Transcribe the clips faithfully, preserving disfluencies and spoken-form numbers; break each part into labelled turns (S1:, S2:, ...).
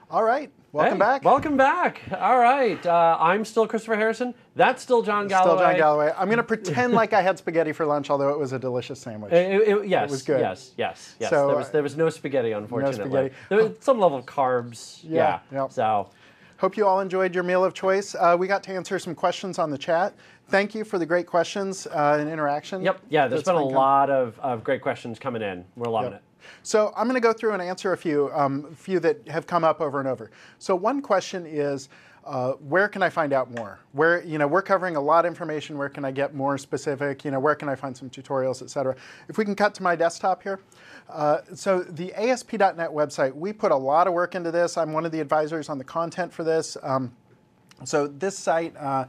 S1: All right, welcome
S2: hey,
S1: back.
S2: Welcome back. All right, uh, I'm still Christopher Harrison. That's still John Galloway.
S1: Still John Galloway. I'm going to pretend like I had spaghetti for lunch, although it was a delicious sandwich.
S2: It, it, yes,
S1: it was good.
S2: Yes, yes, yes.
S1: So,
S2: there was there was no spaghetti, unfortunately.
S1: No spaghetti.
S2: There was some level of carbs.
S1: Yeah,
S2: Yeah.
S1: yep.
S2: So.
S1: Hope you all enjoyed your meal of choice. Uh, we got to answer some questions on the chat. Thank you for the great questions uh, and interaction.
S2: Yep. Yeah. There's
S1: That's
S2: been a
S1: been
S2: lot of, of great questions coming in. We're loving
S1: Yep.
S2: it.
S1: So I'm going to go through and answer a few, um, few that have come up over and over. So one question is, uh, where can I find out more? Where, you know, we're covering a lot of information. Where can I get more specific? You know, where can I find some tutorials, et cetera? If we can cut to my desktop here. Uh, so the A S P dot net website, we put a lot of work into this. I'm one of the advisors on the content for this. Um, so this site, uh,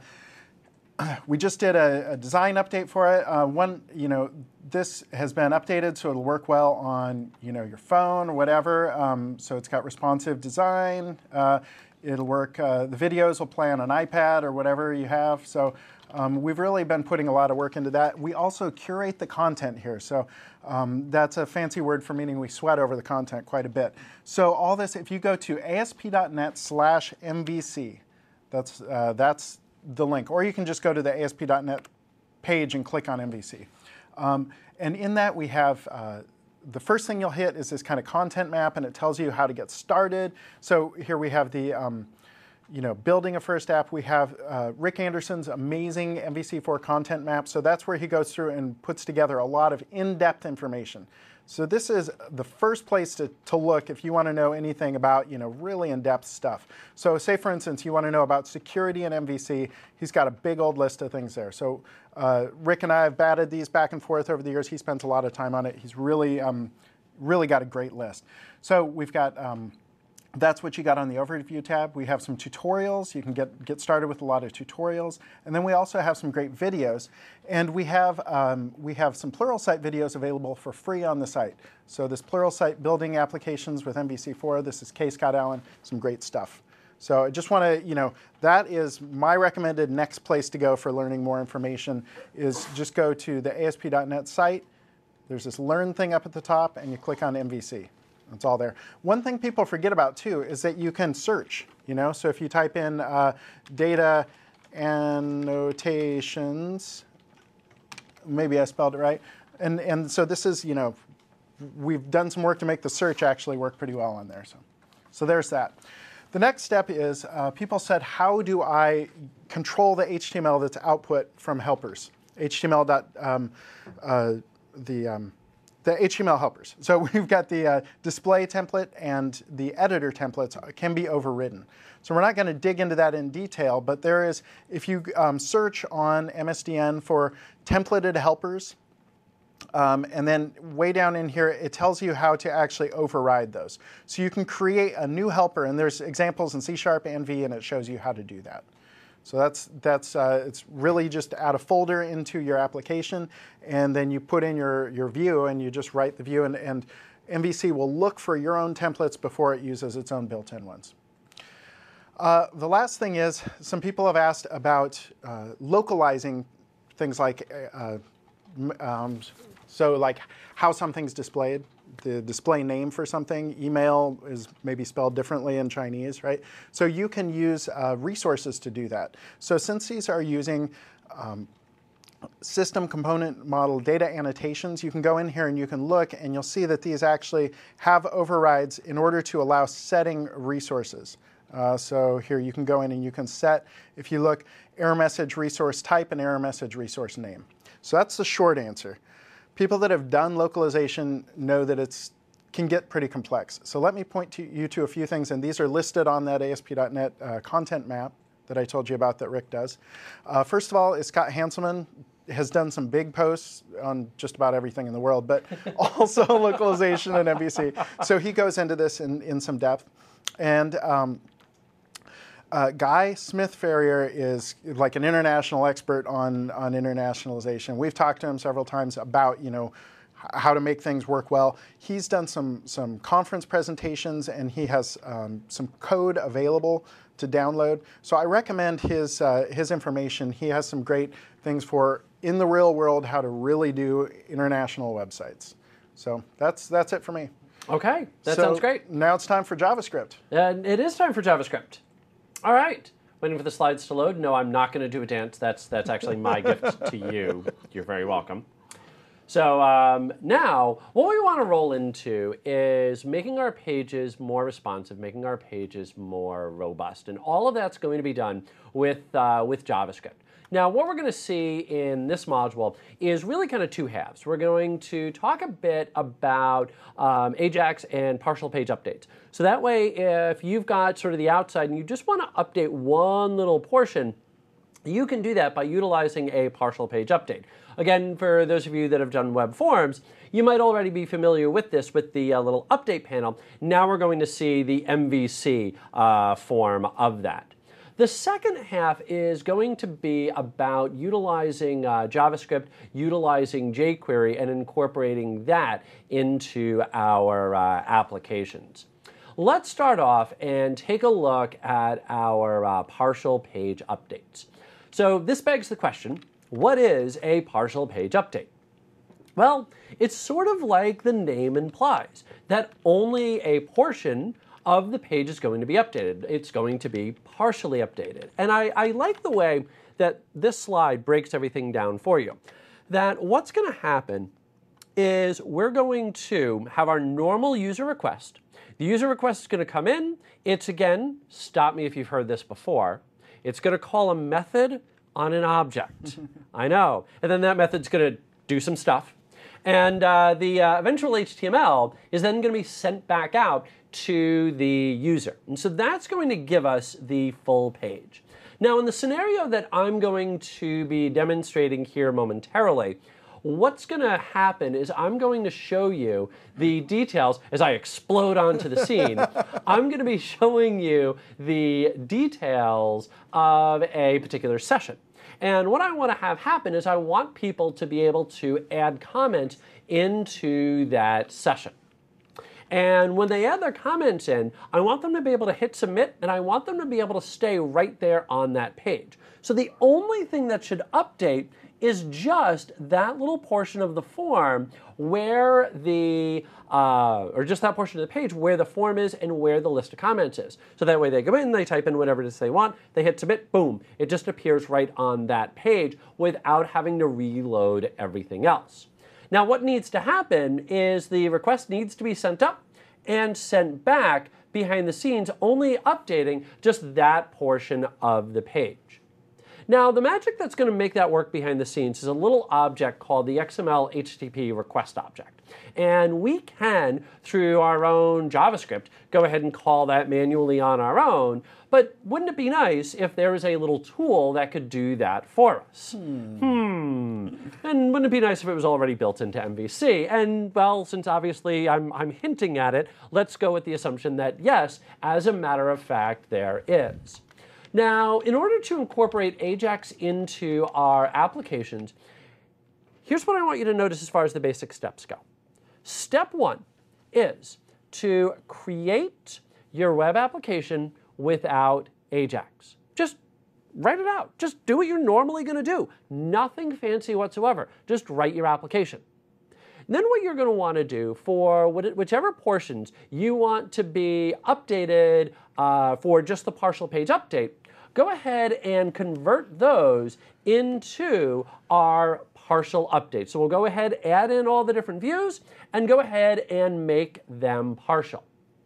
S1: we just did a, a design update for it. Uh, one, you know, this has been updated so it'll work well on, you know, your phone or whatever. Um, so it's got responsive design. Uh, it'll work. Uh, the videos will play on an iPad or whatever you have. So um, we've really been putting a lot of work into that. We also curate the content here. So um, that's a fancy word for meaning we sweat over the content quite a bit. So all this, if you go to A S P dot net slash M V C, that's uh, that's the link, or you can just go to the A S P dot net page and click on M V C. Um, and in that we have, uh, the first thing you'll hit is this kind of content map, and it tells you how to get started. So here we have the, um, you know, building a first app. We have uh, Rick Anderson's amazing M V C four content map. So that's where he goes through and puts together a lot of in-depth information. So this is the first place to, to look if you want to know anything about, you know, really in-depth stuff. So say, for instance, you want to know about security in M V C. He's got a big old list of things there. So uh, Rick and I have batted these back and forth over the years. He spent a lot of time on it. He's really, um, really got a great list. So we've got, um, that's what you got on the Overview tab. We have some tutorials. You can get, get started with a lot of tutorials. And then we also have some great videos. And we have, um, we have some Pluralsight videos available for free on the site. So this Pluralsight building applications with M V C four, this is K. Scott Allen, some great stuff. So I just want to, you know, that is my recommended next place to go for learning more information is just go to the A S P dot net site. There's this Learn thing up at the top, and you click on M V C. It's all there. One thing people forget about, too, is that you can search. You know, so if you type in uh, data annotations, maybe I spelled it right. And, and so this is, you know, we've done some work to make the search actually work pretty well on there. So, so there's that. The next step is uh, people said, how do I control the H T M L that's output from helpers? H T M L dot, um, uh, the, um, the H T M L helpers. So we've got the uh, display template and the editor templates can be overridden. So we're not going to dig into that in detail, but there is, if you um, search on M S D N for templated helpers, um, and then way down in here, it tells you how to actually override those. So you can create a new helper, and there's examples in C Sharp and V, and it shows you how to do that. So that's, that's uh, it's really just add a folder into your application, and then you put in your, your view, and you just write the view, and, and M V C will look for your own templates before it uses its own built-in ones. Uh, the last thing is, some people have asked about uh, localizing things like, uh, um, so like how something's displayed. The display name for something. Email is maybe spelled differently in Chinese, right? So you can use uh, resources to do that. So since these are using um, system component model data annotations, you can go in here and you can look, and you'll see that these actually have overrides in order to allow setting resources. Uh, so here you can go in and you can set, if you look, error message resource type and error message resource name. So that's the short answer. People that have done localization know that it can get pretty complex. So let me point to you to a few things, and these are listed on that A S P dot net uh, content map that I told you about that Rick does. Uh, first of all, is Scott Hanselman has done some big posts on just about everything in the world, but also localization and M V C. So he goes into this in, in some depth. And um, Uh, Guy Smith-Ferrier is like an international expert on, on internationalization. We've talked to him several times about, you know, how to make things work well. He's done some, some conference presentations, and he has um, some code available to download. So I recommend his, uh, his information. He has some great things for, in the real world, how to really do international websites. So that's, that's it for me.
S2: Okay, that
S1: So
S2: sounds great.
S1: Now it's time for JavaScript.
S2: And it is time for JavaScript. All right. Waiting for the slides to load. No, I'm not going to do a dance. That's that's actually my gift to you. You're very welcome. So um, now, what we want to roll into is making our pages more responsive, making our pages more robust, and all of that's going to be done with uh, with JavaScript. Now, what we're going to see in this module is really kind of two halves. We're going to talk a bit about um, Ajax and partial page updates. So that way, if you've got sort of the outside and you just want to update one little portion, you can do that by utilizing a partial page update. Again, for those of you that have done web forms, you might already be familiar with this with the uh, little update panel. Now we're going to see the M V C uh, form of that. The second half is going to be about utilizing uh, JavaScript, utilizing jQuery, and incorporating that into our uh, applications. Let's start off and take a look at our uh, partial page updates. So this begs the question, what is a partial page update? Well, it's sort of like the name implies, that only a portion of the page is going to be updated. It's going to be partially updated. And I, I like the way that this slide breaks everything down for you. That what's going to happen is we're going to have our normal user request. The user request is going to come in. It's, again, stop me if you've heard this before. It's going to call a method on an object. I know. And then that method's going to do some stuff. And uh, the uh, eventual H T M L is then going to be sent back out to the user. And so that's going to give us the full page. Now, in the scenario that I'm going to be demonstrating here momentarily, what's going to happen is I'm going to show you the details as I explode onto the scene. I'm going to be showing you the details of a particular session. And what I want to have happen is I want people to be able to add comments into that session. And when they add their comments in, I want them to be able to hit submit, and I want them to be able to stay right there on that page. So the only thing that should update is just that little portion of the form where the, uh, or just that portion of the page where the form is and where the list of comments is. So that way they go in, they type in whatever it is they want, they hit submit, boom. It just appears right on that page without having to reload everything else. Now what needs to happen is the request needs to be sent up and sent back behind the scenes, only updating just that portion of the page. Now, the magic that's going to make that work behind the scenes is a little object called the X M L H T T P request object. And we can, through our own JavaScript, go ahead and call that manually on our own. But wouldn't it be nice if there was a little tool that could do that for us? Hmm. hmm. And wouldn't it be nice if it was already built into M V C? And, well, since obviously I'm, I'm hinting at it, let's go with the assumption that, yes, as a matter of fact, there is. Now, in order to incorporate Ajax into our applications, here's what I want you to notice as far as the basic steps go. Step one is to create your web application without Ajax. Just write it out. Just do what you're normally going to do. Nothing fancy whatsoever. Just write your application. Then what you're going to want to do for whichever portions you want to be updated uh, for just the partial page update, go ahead and convert those into our partial update. So we'll go ahead, add in all the different views, and go ahead and make them partial.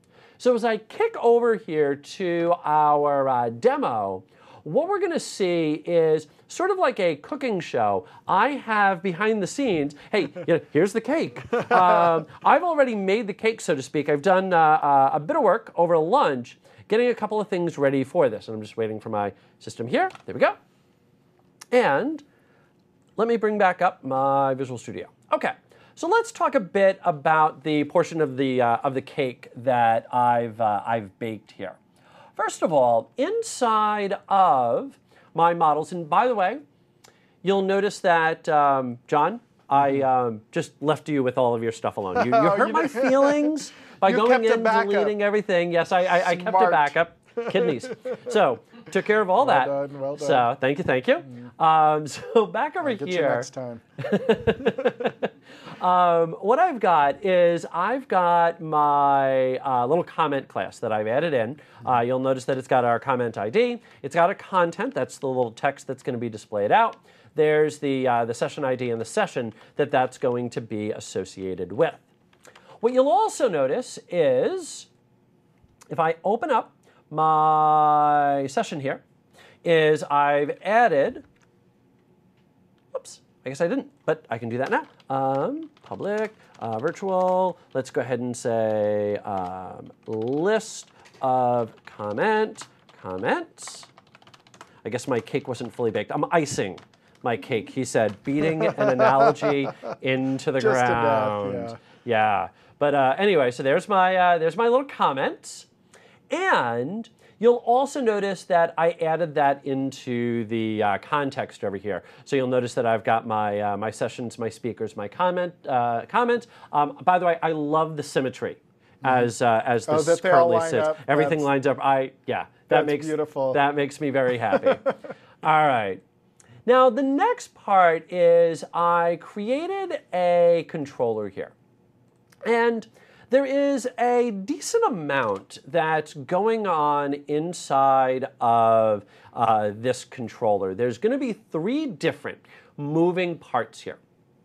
S2: So as I kick over here to our uh, demo, what we're going to see is sort of like a cooking show. I have behind the scenes, hey, you know, here's the cake. Um, I've already made the cake, so to speak. I've done uh, uh, a bit of work over lunch getting a couple of things ready for this. And I'm just waiting for my system here. There we go. And let me bring back up my Visual Studio. Okay, so let's talk a bit about the portion of the, uh, of the cake that I've, uh, I've baked here. First of all, inside of my models, and by the way, you'll notice that, um, John, I um, just left you with all of your stuff alone. You, you hurt
S1: you
S2: my feelings by
S1: you
S2: going
S1: kept a
S2: in,
S1: backup.
S2: deleting everything. Yes, I, I, I kept a
S1: Smart.
S2: backup. Kidneys. So, took care of all
S1: Well
S2: that.
S1: done, well done.
S2: So, thank you, thank you. Um, so, back over
S1: I'll get
S2: here.
S1: you next time.
S2: um, what I've got is I've got my uh, little comment class that I've added in. Uh, you'll notice that it's got our comment I D. It's got a content. That's the little text that's going to be displayed out. There's the, uh, the session I D and the session that that's going to be associated with. What you'll also notice is if I open up my session here, is I've added, whoops, I guess I didn't, but I can do that now. Um, public, uh, virtual, let's go ahead and say um, list of comment, comments. I guess my cake wasn't fully baked. I'm icing my cake. He said, beating an analogy into the
S1: Just to death,
S2: ground.
S1: yeah.
S2: Yeah. But uh, anyway, so there's my, uh, there's my little comments. And you'll also notice that I added that into the uh, context over here. So you'll notice that I've got my, uh, my sessions, my speakers, my comment, uh, comments. Um, by the way, I love the symmetry as, uh, as
S1: Oh,
S2: this
S1: that they all
S2: currently
S1: line
S2: sits.
S1: up.
S2: Everything
S1: That's-
S2: lines up. I, yeah, that
S1: That's
S2: makes,
S1: beautiful.
S2: that makes me very happy. All right. Now, the next part is I created a controller here. And there is a decent amount that's going on inside of uh, this controller. There's going to be three different moving parts here.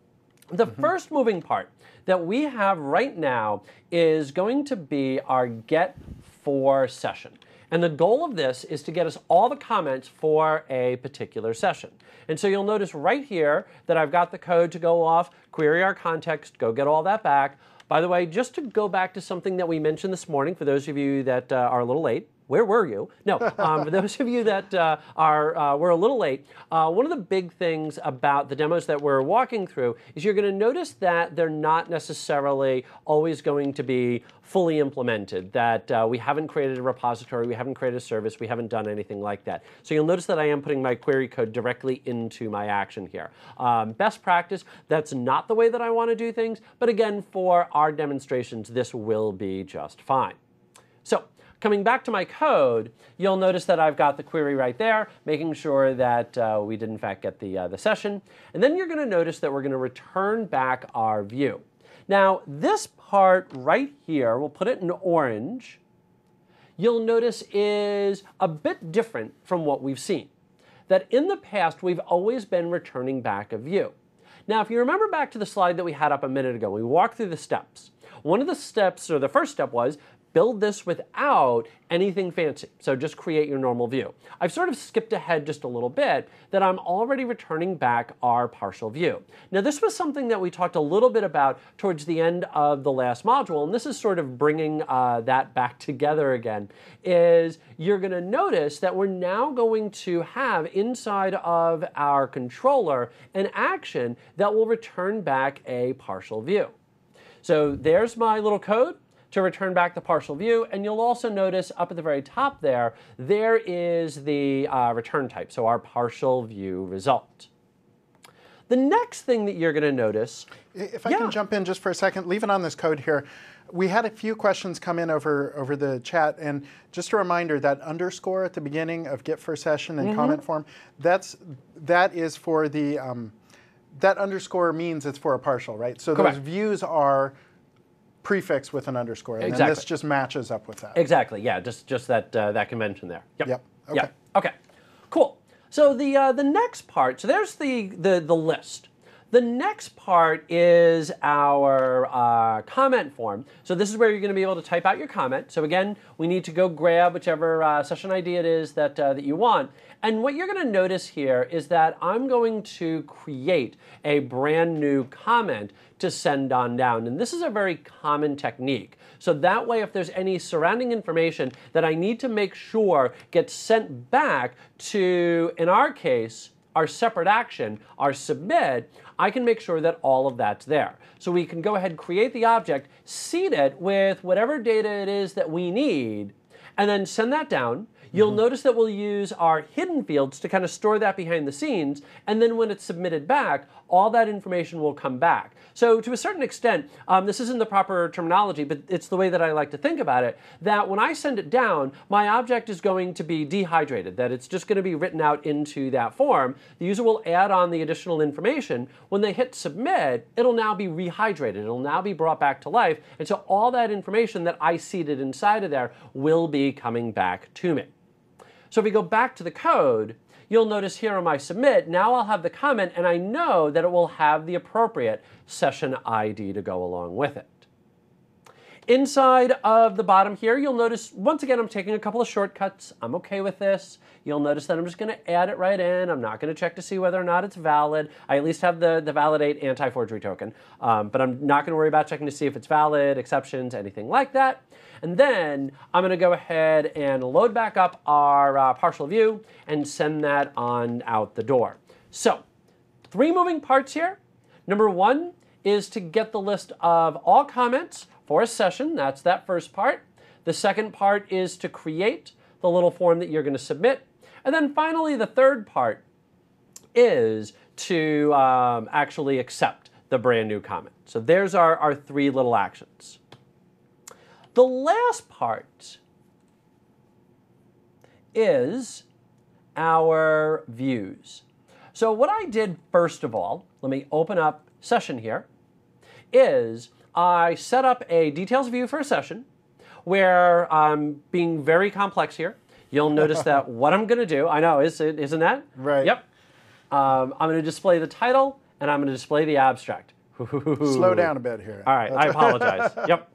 S2: The mm-hmm. first moving part that we have right now is going to be our get for session. And the goal of this is to get us all the comments for a particular session. And so you'll notice right here that I've got the code to go off, query our context, go get all that back. By the way, just to go back to something that we mentioned this morning, for those of you that uh, are a little late, where were you? No, um, for those of you that uh, are uh, were a little late, uh, one of the big things about the demos that we're walking through is you're going to notice that they're not necessarily always going to be fully implemented, that uh, we haven't created a repository, we haven't created a service, we haven't done anything like that. So you'll notice that I am putting my query code directly into my action here. Um, best practice, that's not the way that I want to do things, but again, for our demonstrations, this will be just fine. So, coming back to my code, you'll notice that I've got the query right there, making sure that uh, we did in fact get the, uh, the session. And then you're going to notice that we're going to return back our view. Now, this part right here, we'll put it in orange, you'll notice is a bit different from what we've seen. That in the past, we've always been returning back a view. Now, if you remember back to the slide that we had up a minute ago, we walked through the steps. One of the steps, or the first step was, build this without anything fancy. So just create your normal view. I've sort of skipped ahead just a little bit that I'm already returning back our partial view. Now this was something that we talked a little bit about towards the end of the last module, and this is sort of bringing uh, that back together again, is you're going to notice that we're now going to have inside of our controller an action that will return back a partial view. So there's my little code to return back the partial view, and you'll also notice up at the very top there, there is the uh, return type, so our partial view result. The next thing that you're going to notice...
S1: If I
S2: yeah.
S1: can jump in just for a second, leaving on this code here, we had a few questions come in over, over the chat, and just a reminder that underscore at the beginning of get for session and mm-hmm. comment form, that's, that is for the, um, that underscore means it's for a partial, right? So
S2: Correct.
S1: Those views are prefix with an underscore, and
S2: exactly.
S1: then this just matches up with that.
S2: Exactly, yeah, just just that uh, that convention there. Yep.
S1: Yep. Okay.
S2: Yep. Okay. Cool. So the uh, the next part. So there's the the the list. The next part is our uh, comment form. So this is where you're going to be able to type out your comment. So again, we need to go grab whichever uh, session I D it is that uh, that you want. And what you're going to notice here is that I'm going to create a brand new comment to send on down. And this is a very common technique. So that way, if there's any surrounding information that I need to make sure gets sent back to, in our case, our separate action, our submit, I can make sure that all of that's there. So we can go ahead and create the object, seed it with whatever data it is that we need, and then send that down. You'll notice that we'll use our hidden fields to kind of store that behind the scenes, and then when it's submitted back, all that information will come back. So to a certain extent, um, this isn't the proper terminology, but it's the way that I like to think about it, that when I send it down, my object is going to be dehydrated, that it's just going to be written out into that form. The user will add on the additional information. When they hit submit, it'll now be rehydrated. It'll now be brought back to life, and so all that information that I seeded inside of there will be coming back to me. So if we go back to the code, you'll notice here on my submit, now I'll have the comment and I know that it will have the appropriate session I D to go along with it. Inside of the bottom here, you'll notice, once again, I'm taking a couple of shortcuts. I'm okay with this. You'll notice that I'm just going to add it right in. I'm not going to check to see whether or not it's valid. I at least have the, the validate anti-forgery token, um, but I'm not going to worry about checking to see if it's valid, exceptions, anything like that. And then I'm going to go ahead and load back up our uh, partial view and send that on out the door. So, three moving parts here. Number one is to get the list of all comments for a session. That's that first part. The second part is to create the little form that you're going to submit. And then finally, the third part is to um, actually accept the brand new comment. So there's our, our three little actions. The last part is our views. So what I did first of all, let me open up session here, is I set up a details view for a session where I'm being very complex here. You'll notice that what I'm going to do, I know, is it, isn't that?
S1: Right.
S2: Yep. Um, I'm going to display the title and I'm going to display the abstract.
S1: Slow down a bit here.
S2: All right, I apologize. Yep.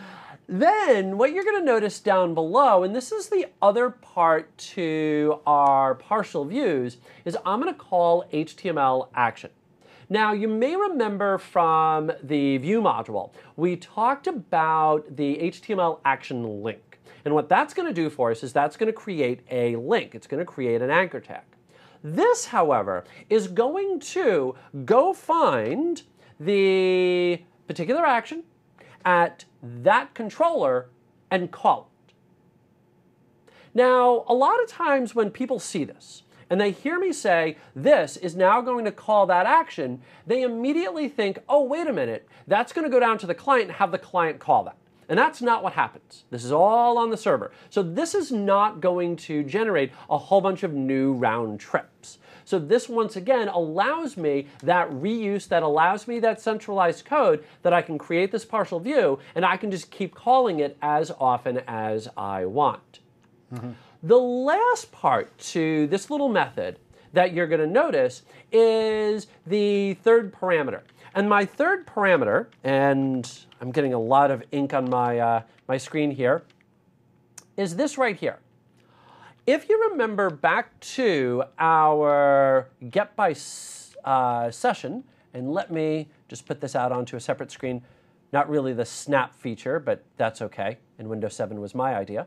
S2: Then what you're going to notice down below, and this is the other part to our partial views, is I'm going to call H T M L action. Now, you may remember from the view module, we talked about the H T M L action link. And what that's going to do for us is that's going to create a link. It's going to create an anchor tag. This, however, is going to go find the particular action at that controller and call it. Now, a lot of times when people see this, and they hear me say, this is now going to call that action, they immediately think, oh, wait a minute, that's going to go down to the client and have the client call that. And that's not what happens. This is all on the server. So this is not going to generate a whole bunch of new round trips. So this, once again, allows me that reuse, that allows me that centralized code that I can create this partial view, and I can just keep calling it as often as I want. Mm-hmm. The last part to this little method that you're going to notice is the third parameter. And my third parameter, and I'm getting a lot of ink on my, uh, my screen here, is this right here. If you remember back to our get by uh, session, and let me just put this out onto a separate screen, not really the snap feature, but that's okay, and Windows seven was my idea.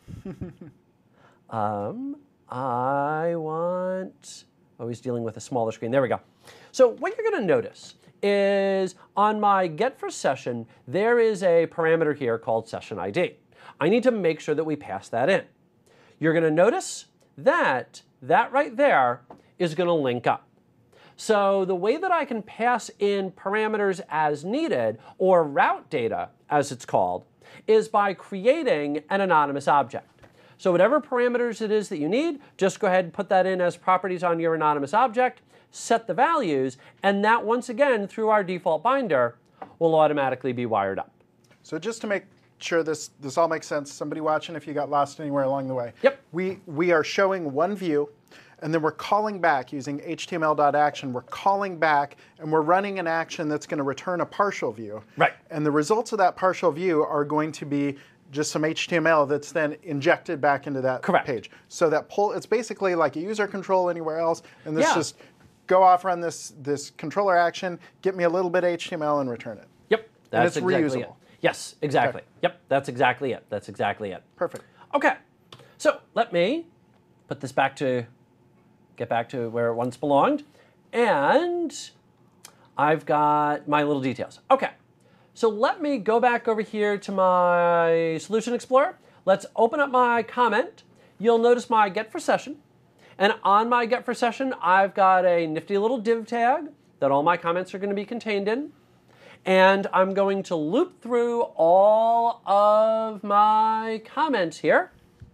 S2: um, I want, always dealing with a smaller screen, there we go. So what you're going to notice is on my get for session, there is a parameter here called session I D. I need to make sure that we pass that in. You're going to notice that that right there is going to link up. So the way that I can pass in parameters as needed, or route data as it's called, is by creating an anonymous object. So whatever parameters it is that you need, just go ahead and put that in as properties on your anonymous object, set the values, and that once again, through our default binder, will automatically be wired up.
S1: So just to make sure this, this all makes sense, somebody watching if you got lost anywhere along the way.
S2: Yep.
S1: We, we are showing one view, and then we're calling back using H T M L.action. We're calling back, and we're running an action that's going to return a partial view.
S2: Right.
S1: And the results of that partial view are going to be just some H T M L that's then injected back into that
S2: Correct.
S1: page. So that pull, it's basically like a user control anywhere else, and this
S2: Yeah.
S1: just go off, run this, this controller action, get me a little bit of H T M L, and return it.
S2: Yep, that's
S1: it's
S2: exactly
S1: reusable.
S2: it. Yes, exactly.
S1: Okay.
S2: Yep, that's exactly it. That's exactly it.
S1: Perfect.
S2: Okay, so let me put this back to, get back to where it once belonged, and I've got my little details. Okay, so let me go back over here to my Solution Explorer. Let's open up my comment, you'll notice my get for session. And on my get for session, I've got a nifty little div tag that all my comments are going to be contained in. And I'm going to loop through all of my comments here.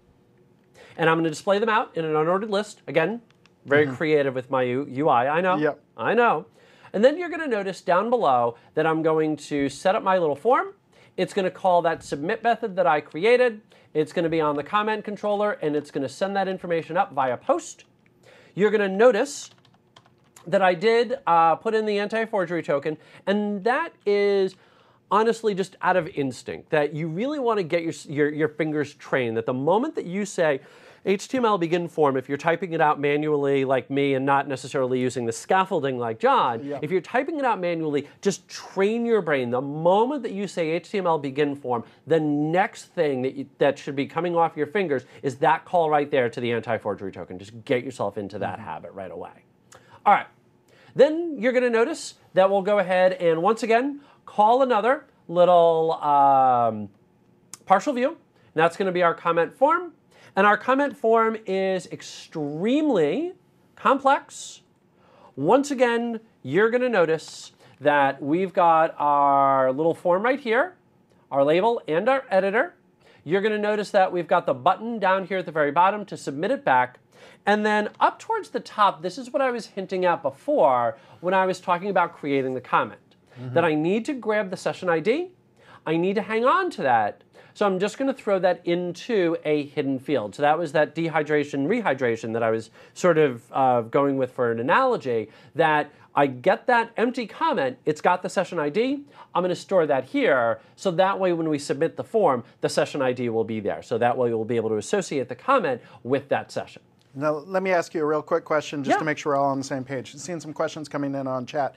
S2: And I'm going to display them out in an unordered list. Again, very mm-hmm. creative with my U I. I know.
S1: Yep.
S2: I know. And then you're going to notice down below that I'm going to set up my little form. It's going to call that submit method that I created. It's going to be on the comment controller, and it's going to send that information up via post. You're going to notice that I did uh, put in the anti-forgery token, and that is honestly just out of instinct, that you really want to get your, your, your fingers trained, that the moment that you say H T M L begin form, if you're typing it out manually like me and not necessarily using the scaffolding like John,
S1: yep.
S2: if you're typing it out manually, just train your brain. The moment that you say H T M L begin form, the next thing that, you, that should be coming off your fingers is that call right there to the anti-forgery token. Just get yourself into that mm-hmm. habit right away. All right, then you're going to notice that we'll go ahead and once again call another little um, partial view. And that's going to be our comment form. And our comment form is extremely complex. Once again, you're going to notice that we've got our little form right here, our label and our editor. You're going to notice that we've got the button down here at the very bottom to submit it back. And then up towards the top, this is what I was hinting at before when I was talking about creating the comment. Mm-hmm. That I need to grab the session I D. I need to hang on to that. So I'm just going to throw that into a hidden field. So that was that dehydration, rehydration that I was sort of uh, going with for an analogy, that I get that empty comment, it's got the session I D, I'm going to store that here, so that way when we submit the form, the session I D will be there. So that way we'll be able to associate the comment with that session.
S1: Now, let me ask you a real quick question just
S2: yeah.
S1: to make sure we're all on the same page. I've seen some questions coming in on chat.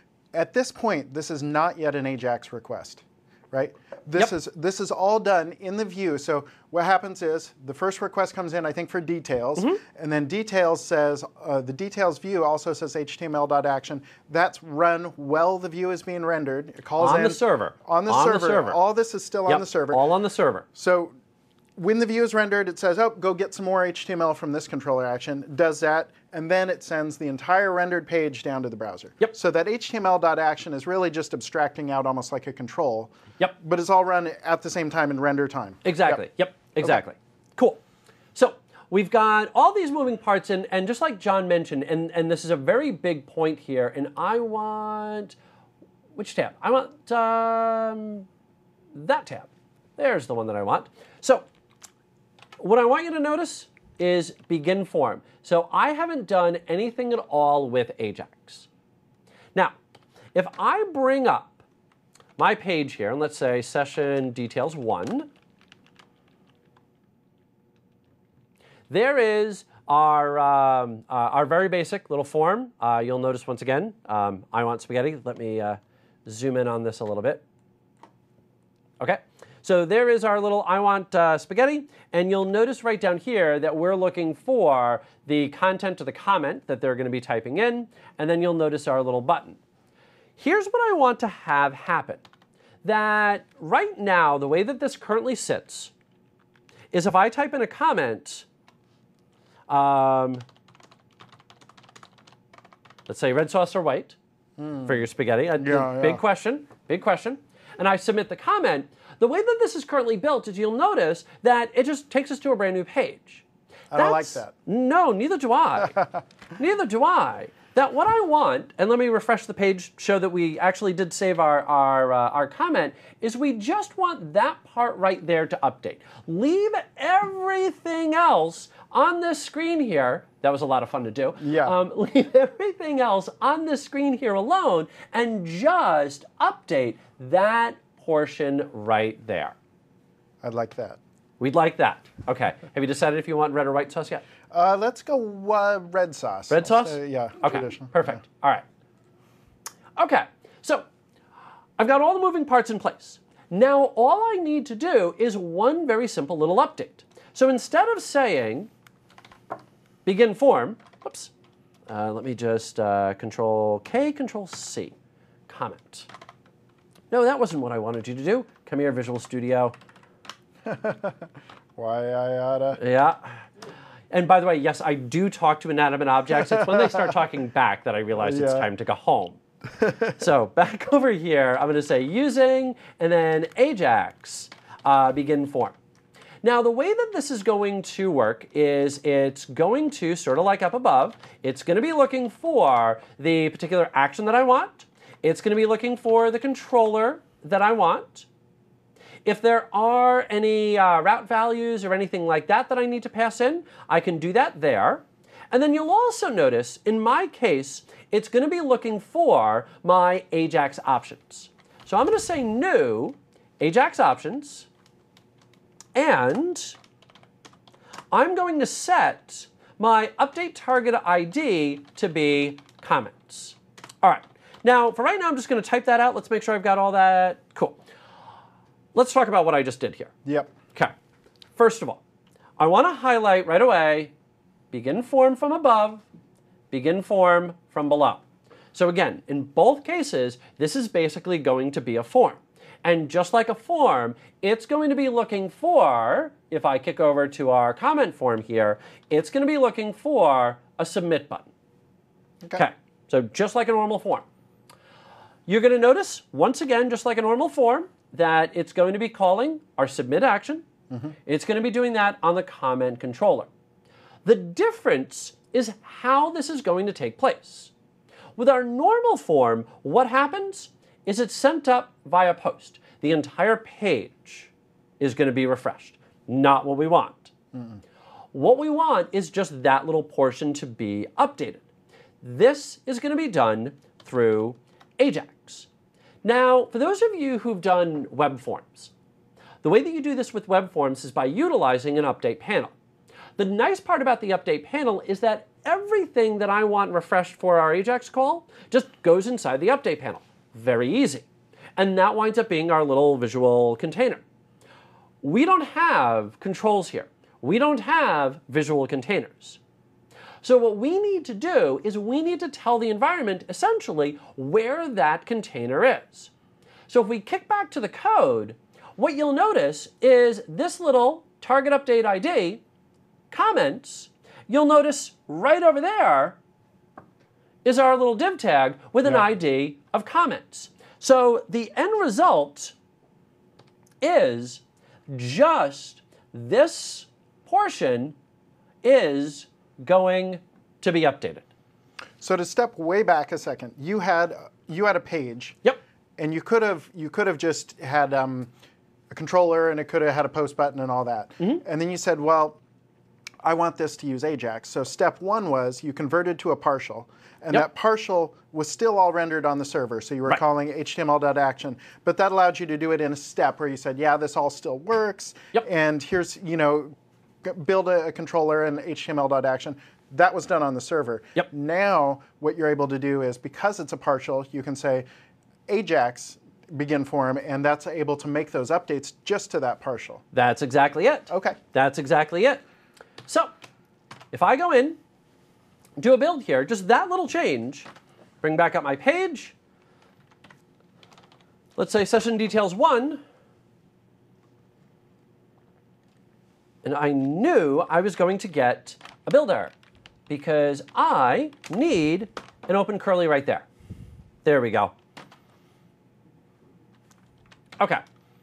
S1: At this point, this is not yet an AJAX request, right? This
S2: yep.
S1: is this is all done in the view. So what happens is the first request comes in, I think, for details, mm-hmm. and then details says uh, the details view also says H T M L.action. That's run while the view is being rendered. It calls
S2: on
S1: in
S2: the server.
S1: On the
S2: on
S1: server.
S2: The server.
S1: All this is still
S2: yep.
S1: on the server.
S2: All on the server.
S1: So when the view is rendered, it says, oh, go get some more H T M L from this controller action, does that, and then it sends the entire rendered page down to the browser.
S2: Yep.
S1: So that H T M L.action is really just abstracting out almost like a control.
S2: Yep.
S1: But it's all run at the same time in render time.
S2: Exactly. Yep. yep. Exactly.
S1: Okay.
S2: Cool. So we've got all these moving parts, and, and just like John mentioned, and, and this is a very big point here, and I want, which tab? I want um, that tab. There's the one that I want. So what I want you to notice is begin form. So I haven't done anything at all with AJAX. Now, if I bring up my page here, and let's say session details one, there is our, um, uh, our very basic little form. Uh, you'll notice once again, um, I want spaghetti. Let me uh, zoom in on this a little bit. Okay. So there is our little I want uh, spaghetti, and you'll notice right down here that we're looking for the content of the comment that they're going to be typing in, and then you'll notice our little button. Here's what I want to have happen. That right now, the way that this currently sits is if I type in a comment, um, let's say red sauce or white mm. for your spaghetti, a
S1: yeah,
S2: big
S1: yeah.
S2: question, big question, and I submit the comment, the way that this is currently built is you'll notice that it just takes us to a brand new page.
S1: I don't like that.
S2: No, neither do I. Neither do I. That what I want, and let me refresh the page, show that we actually did save our, our, uh, our comment, is we just want that part right there to update. Leave everything else on this screen here. That was a lot of fun to do.
S1: Yeah.
S2: Um, leave everything else on this screen here alone and just update that portion right there.
S1: I'd like that.
S2: We'd like that. Okay. Have you decided if you want red or white sauce yet?
S1: Uh, let's go uh, red sauce.
S2: Red sauce?
S1: Say, yeah.
S2: Okay.
S1: Traditional.
S2: Perfect. Yeah. All right. Okay. So I've got all the moving parts in place. Now all I need to do is one very simple little update. So instead of saying begin form, whoops, uh, let me just uh, control K, control C, comment. No, that wasn't what I wanted you to do. Come here, Visual Studio.
S1: Why I oughta.
S2: Yeah. And by the way, yes, I do talk to inanimate objects. It's when they start talking back that I realize it's
S1: Yeah.
S2: time to go home. So back over here, I'm going to say using, and then Ajax uh, begin form. Now, the way that this is going to work is it's going to, sort of like up above, it's going to be looking for the particular action that I want. It's going to be looking for the controller that I want. If there are any uh, route values or anything like that that I need to pass in, I can do that there. And then you'll also notice, in my case, it's going to be looking for my Ajax options. So I'm going to say new Ajax options, and I'm going to set my update target I D to be comments. All right. Now, for right now, I'm just going to type that out. Let's make sure I've got all that. Cool. Let's talk about what I just did here.
S1: Yep.
S2: Okay. First of all, I want to highlight right away, begin form from above, begin form from below. So again, in both cases, this is basically going to be a form. And just like a form, it's going to be looking for, if I kick over to our comment form here, it's going to be looking for a submit button.
S1: Okay.
S2: Okay. So just like a normal form. You're going to notice, once again, just like a normal form, that it's going to be calling our submit action. Mm-hmm. It's going to be doing that on the comment controller. The difference is how this is going to take place. With our normal form, what happens is it's sent up via post. The entire page is going to be refreshed. Not what we want. Mm-mm. What we want is just that little portion to be updated. This is going to be done through Ajax. Now, for those of you who've done web forms, the way that you do this with web forms is by utilizing an update panel. The nice part about the update panel is that everything that I want refreshed for our Ajax call just goes inside the update panel. Very easy. And that winds up being our little visual container. We don't have controls here. We don't have visual containers. So what we need to do is we need to tell the environment essentially where that container is. So if we kick back to the code, what you'll notice is this little target update I D comments, you'll notice right over there is our little div tag with an
S1: Yeah.
S2: I D of comments. So the end result is just this portion is going to be updated.
S1: So to step way back a second, you had you had a page.
S2: Yep.
S1: And you could have you could have just had um, a controller, and it could have had a post button and all that. Mm-hmm. And then you said, well, I want this to use Ajax. So step one was you converted to a partial, and
S2: Yep.
S1: that partial was still all rendered on the server. So you were
S2: Right.
S1: calling H T M L.action, but that allowed you to do it in a step where you said, yeah, this all still works.
S2: Yep.
S1: And here's, you know, g- build a, a controller in H T M L.action. That was done on the server.
S2: Yep.
S1: Now what you're able to do is, because it's a partial, you can say Ajax begin form, and that's able to make those updates just to that partial.
S2: That's exactly it.
S1: Okay.
S2: That's exactly it. So if I go in, do a build here, just that little change, bring back up my page. Let's say session details one. And I knew I was going to get a build error because I need an open curly right there. There we go. Okay.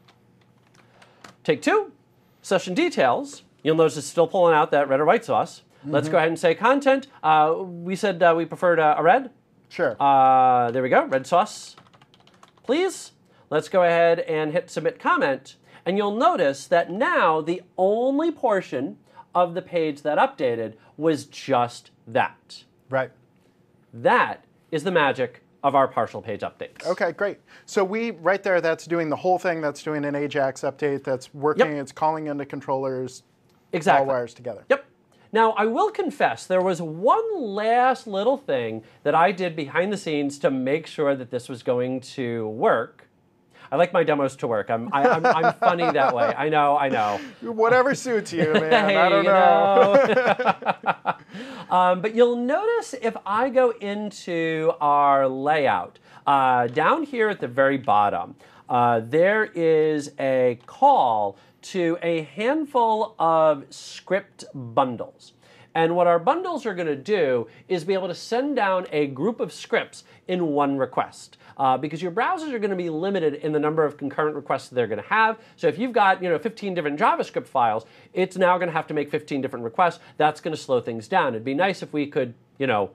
S2: Take two, session details. You'll notice it's still pulling out that red or white sauce. Mm-hmm. Let's go ahead and say content. Uh, we said uh, we preferred uh, a red.
S1: Sure.
S2: Uh, there we go, red sauce, please. Let's go ahead and hit submit comment. And you'll notice that now the only portion of the page that updated was just that.
S1: Right.
S2: That is the magic of our partial page updates.
S1: Okay, great. So we, right there, that's doing the whole thing. That's doing an Ajax update. That's working.
S2: Yep.
S1: It's calling into controllers.
S2: Exactly.
S1: All wires together.
S2: Yep. Now, I will confess, there was one last little thing that I did behind the scenes to make sure that this was going to work. I like my demos to work. I'm, I, I'm, I'm funny that way. I know, I know.
S1: Whatever suits you, man.
S2: Hey,
S1: I don't
S2: you
S1: know.
S2: know. um, but you'll notice if I go into our layout, uh, down here at the very bottom, uh, there is a call to a handful of script bundles. And what our bundles are going to do is be able to send down a group of scripts in one request. Uh, because your browsers are going to be limited in the number of concurrent requests they're going to have. So if you've got, you know, fifteen different JavaScript files, it's now going to have to make fifteen different requests. That's going to slow things down. It'd be nice if we could, you know,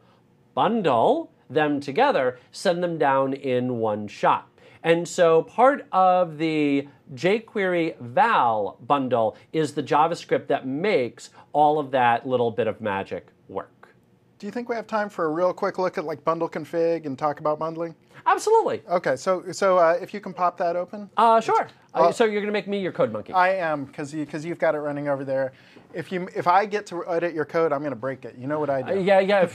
S2: bundle them together, send them down in one shot. And so part of the jQuery val bundle is the JavaScript that makes all of that little bit of magic work.
S1: Do you think we have time for a real quick look at like bundle config and talk about bundling?
S2: Absolutely.
S1: Okay, so so uh, if you can pop that open.
S2: Uh, sure.
S1: Uh,
S2: uh, so you're going to make me your code monkey.
S1: I am, because you, because you've got it running over there. If you if I get to edit your code, I'm going to break it. You know what I do.
S2: Uh, yeah, yeah.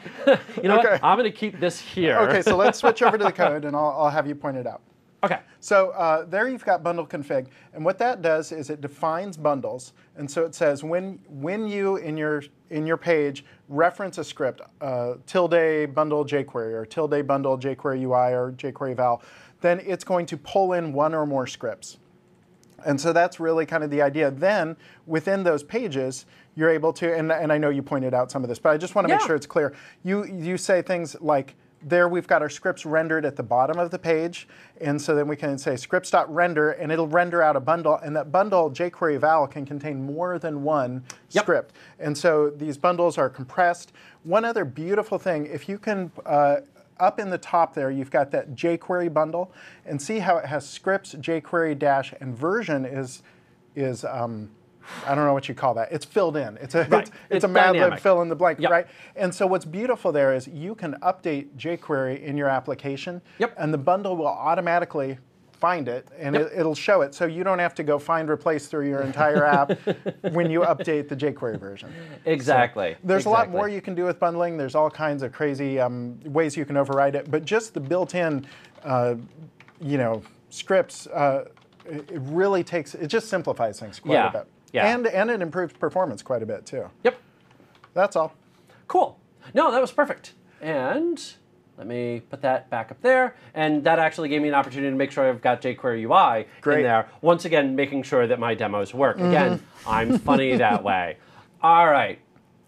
S2: You know
S1: Okay.
S2: what? I'm going to keep this here.
S1: Okay, so let's switch over to the code, and I'll, I'll have you point it out.
S2: Okay.
S1: So uh, there you've got bundle config, and what that does is it defines bundles, and so it says when when you in your in your page reference a script, uh, tilde bundle jQuery or tilde bundle jQuery U I or jQuery val, then it's going to pull in one or more scripts. And so that's really kind of the idea. Then within those pages, you're able to, and, and I know you pointed out some of this, but I just want to
S2: Yeah.
S1: make sure it's clear. You you say things like, there we've got our scripts rendered at the bottom of the page, and so then we can say scripts.render, and it'll render out a bundle, and that bundle, jQuery val, can contain more than one
S2: Yep.
S1: script. And so these bundles are compressed. One other beautiful thing, if you can, uh, up in the top there, you've got that jQuery bundle, and see how it has scripts, jQuery dash, and version is, is um, I don't know what you call that. It's filled in. It's a,
S2: Right.
S1: it's, it's
S2: It's
S1: a Mad Lib
S2: dynamic.
S1: fill in the blank,
S2: Yep.
S1: right? And so what's beautiful there is you can update jQuery in your application,
S2: Yep.
S1: and the bundle will automatically find it, and
S2: Yep.
S1: it, it'll show it. So you don't have to go find replace through your entire app when you update the jQuery version.
S2: Exactly.
S1: So there's a lot
S2: Exactly.
S1: more you can do with bundling. There's all kinds of crazy um, ways you can override it, but just the built-in, uh, you know, scripts, uh, it, it really takes, it just simplifies things quite
S2: Yeah.
S1: a bit.
S2: Yeah.
S1: And, and it improves performance quite a bit, too.
S2: Yep.
S1: That's all.
S2: Cool. No, that was perfect. And let me put that back up there. And that actually gave me an opportunity to make sure I've got jQuery U I
S1: Great.
S2: in there. Once again, making sure that my demos work. Again, I'm funny that way. All right.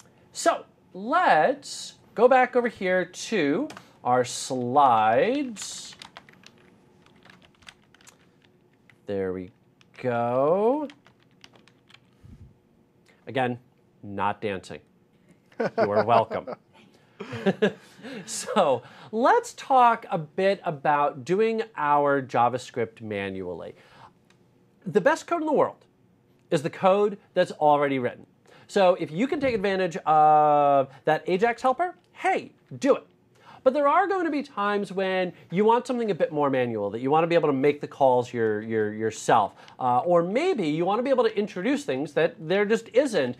S2: So let's go back over here to our slides. There we go. Again, not dancing. You are welcome. So let's talk a bit about doing our JavaScript manually. The best code in the world is the code that's already written. So if you can take advantage of that Ajax helper, hey, do it. But there are going to be times when you want something a bit more manual, that you want to be able to make the calls your, your, yourself. Uh, or maybe you want to be able to introduce things that there just isn't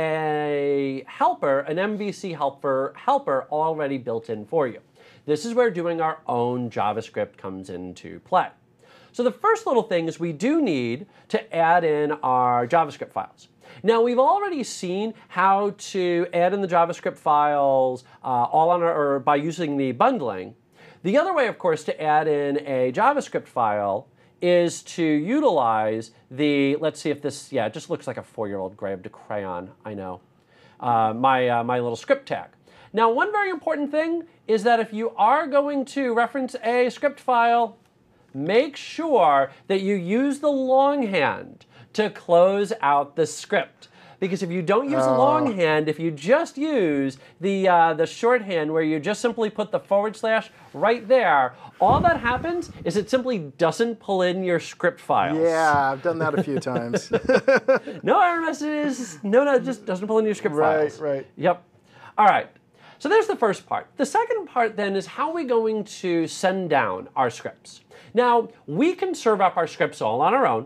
S2: a helper, an M V C helper, helper already built in for you. This is where doing our own JavaScript comes into play. So the first little thing is we do need to add in our JavaScript files. Now, we've already seen how to add in the JavaScript files uh, all on our, or by using the bundling. The other way, of course, to add in a JavaScript file is to utilize the, let's see if this, yeah, it just looks like a four-year-old grabbed a crayon, I know, uh, my, uh, my little script tag. Now, one very important thing is that if you are going to reference a script file, make sure that you use the longhand to close out the script. Because if you don't use the longhand, if you just use the, uh, the shorthand where you just simply put the forward slash right there, all that happens is it simply doesn't pull in your script files.
S1: Yeah, I've done that a few times.
S2: No error messages, no, no, it just doesn't pull in your script
S1: Right,
S2: files.
S1: right.
S2: Yep. All right. So there's the first part. The second part then is how are we going to send down our scripts? Now, we can serve up our scripts all on our own,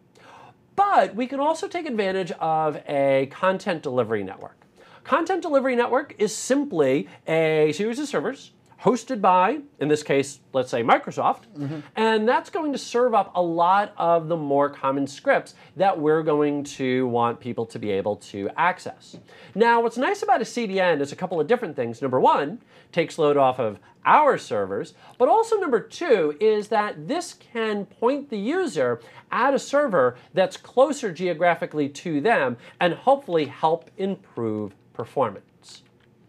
S2: but we can also take advantage of a content delivery network. Content delivery network is simply a series of servers hosted by, in this case, let's say Microsoft, mm-hmm. and that's going to serve up a lot of the more common scripts that we're going to want people to be able to access. Now, what's nice about a C D N is a couple of different things. Number one, takes load off of our servers, but also number two is that this can point the user at a server that's closer geographically to them and hopefully help improve performance.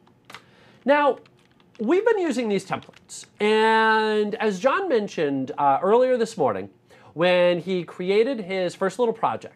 S2: Now, we've been using these templates, and as John mentioned uh, earlier this morning, when he created his first little project,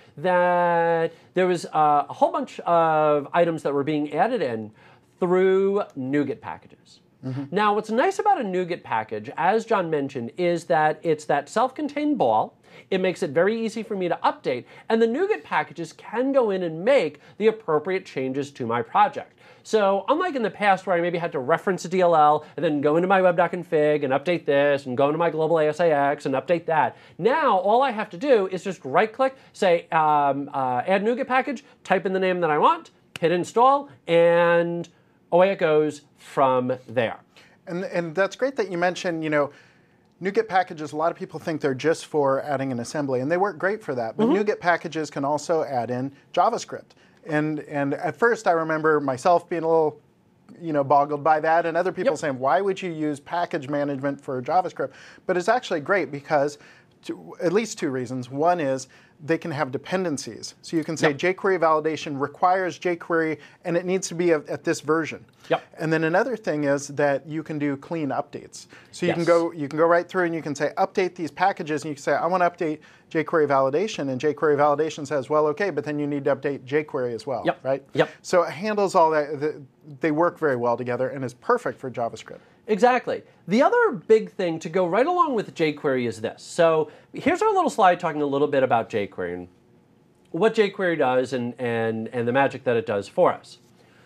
S2: that there was uh, a whole bunch of items that were being added in through NuGet packages. Mm-hmm. Now, what's nice about a NuGet package, as John mentioned, is that it's that self-contained ball. It makes it very easy for me to update, and the NuGet packages can go in and make the appropriate changes to my project. So unlike in the past where I maybe had to reference a D L L and then go into my web.config and update this and go into my global A S A X and update that, now all I have to do is just right-click, say um, uh, add NuGet package, type in the name that I want, hit install, and away it goes from there.
S1: And, and that's great that you mentioned, you know, NuGet packages, a lot of people think they're just for adding an assembly, and they work great for that. But mm-hmm. NuGet packages can also add in JavaScript. And, and at first, I remember myself being a little, you know, boggled by that, and other people yep. saying, why would you use package management for JavaScript? But it's actually great because, to, at least two reasons. One is they can have dependencies. So you can say yep. jQuery validation requires jQuery, and it needs to be at, at this version.
S2: Yep.
S1: And then another thing is that you can do clean updates. So you
S2: yes.
S1: can go you can go right through and you can say update these packages, and you can say I want to update jQuery validation, and jQuery validation says, well, okay, but then you need to update jQuery as well,
S2: yep.
S1: right?
S2: Yep.
S1: So it handles all that. They work very well together and is perfect for JavaScript.
S2: Exactly. The other big thing to go right along with jQuery is this. So here's our little slide talking a little bit about jQuery and what jQuery does and, and, and the magic that it does for us.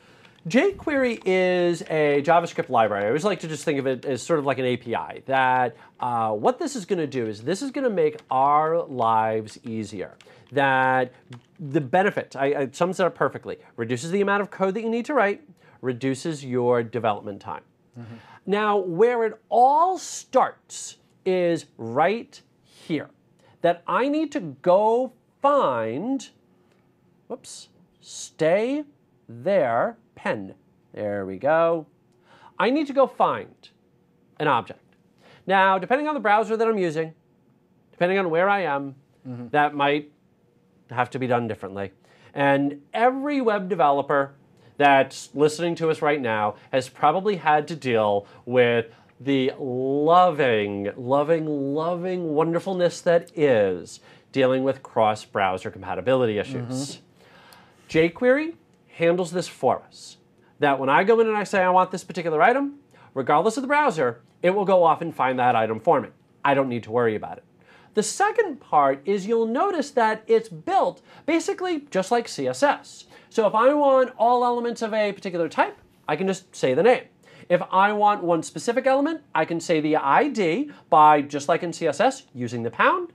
S2: jQuery is a JavaScript library. I always like to just think of it as sort of like an A P I. That uh, what this is going to do is this is going to make our lives easier. That the benefit, I, I sums it up perfectly, reduces the amount of code that you need to write, reduces your development time. Mm-hmm. Now, where it all starts is right here. That I need to go find, whoops, stay there, pen. There we go. I need to go find an object. Now, depending on the browser that I'm using, depending on where I am, mm-hmm. that might have to be done differently. And every web developer that's listening to us right now has probably had to deal with the loving, loving, loving wonderfulness that is dealing with cross-browser compatibility issues. Mm-hmm. jQuery handles this for us. That when I go in and I say I want this particular item, regardless of the browser, it will go off and find that item for me. I don't need to worry about it. The second part is you'll notice that it's built basically just like C S S. So if I want all elements of a particular type, I can just say the name. If I want one specific element, I can say the I D by, just like in C S S, using the pound.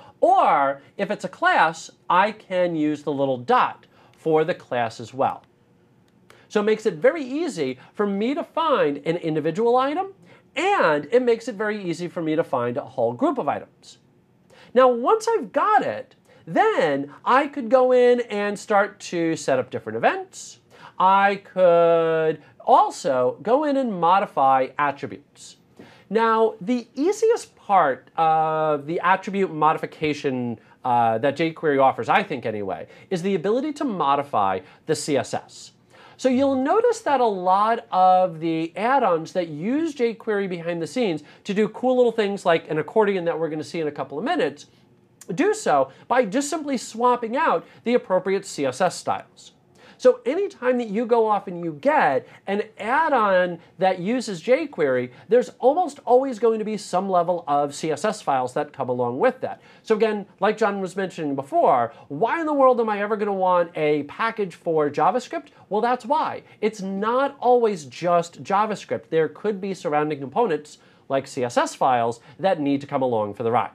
S2: Or if it's a class, I can use the little dot for the class as well. So it makes it very easy for me to find an individual item, and it makes it very easy for me to find a whole group of items. Now, once I've got it, then I could go in and start to set up different events. I could also go in and modify attributes. Now, the easiest part of the attribute modification uh, that jQuery offers, I think anyway, is the ability to modify the C S S. So you'll notice that a lot of the add-ons that use jQuery behind the scenes to do cool little things like an accordion that we're going to see in a couple of minutes, do so by just simply swapping out the appropriate C S S styles. So anytime that you go off and you get an add-on that uses jQuery, there's almost always going to be some level of C S S files that come along with that. So again, like John was mentioning before, why in the world am I ever going to want a package for JavaScript? Well, that's why. It's not always just JavaScript. There could be surrounding components like C S S files that need to come along for the ride.